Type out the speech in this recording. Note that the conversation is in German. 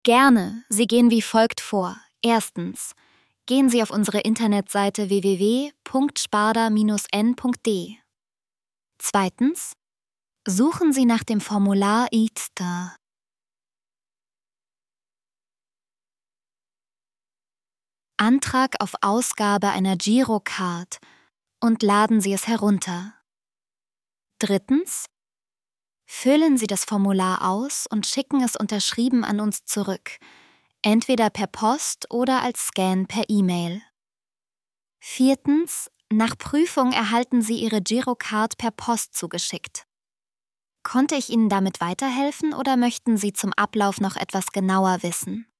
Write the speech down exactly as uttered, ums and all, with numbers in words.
Gerne, Sie gehen wie folgt vor. Erstens. Gehen Sie auf unsere Internetseite w w w punkt sparda Bindestrich n punkt d e. Zweitens. Suchen Sie nach dem Formular I T S T. Antrag auf Ausgabe einer Girocard und laden Sie es herunter. Drittens. Füllen Sie das Formular aus und schicken es unterschrieben an uns zurück, entweder per Post oder als Scan per E-Mail. Viertens. Nach Prüfung erhalten Sie Ihre Girocard per Post zugeschickt. Konnte ich Ihnen damit weiterhelfen oder möchten Sie zum Ablauf noch etwas genauer wissen?